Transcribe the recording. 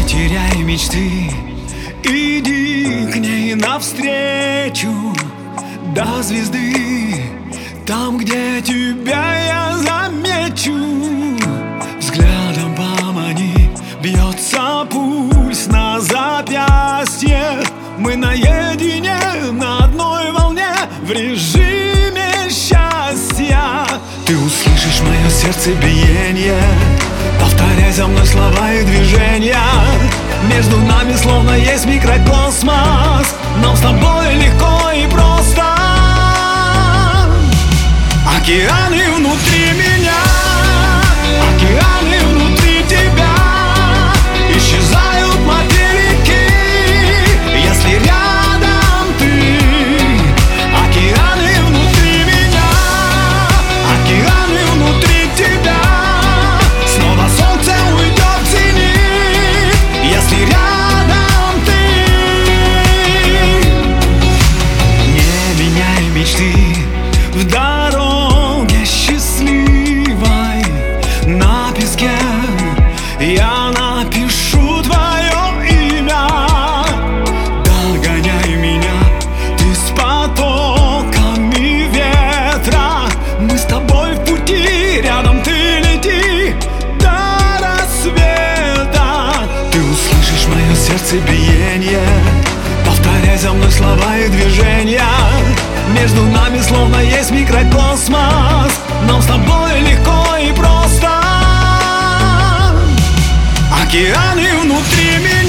теряй мечты, иди к ней навстречу до звезды, там, где тебя я замечу. Взглядом помани, бьется пульс на запястье. Мы наедине, на одной волне, в режиме счастья. Ты услышишь мое сердце биение, повторяй за мной слова и движения. Между нами словно есть микрокосмос, нам с тобой легко и просто. Океаны внутри меня, океаны внутри тебя, исчезают материки, если рядом ты. Океаны внутри меня, океаны внутри тебя, снова солнце уйдет в зенит, если рядом ты. Не меняй мечты в дороге счастливой, на песке я напишу твое имя. Догоняй меня, ты с потоками ветра, мы с тобой в пути, рядом ты лети до рассвета. Ты услышишь мое сердце биение, повторяй за мной слова и движения. Между нами словно есть микрокосмос, нам с тобой легко и просто. Океаны внутри меня.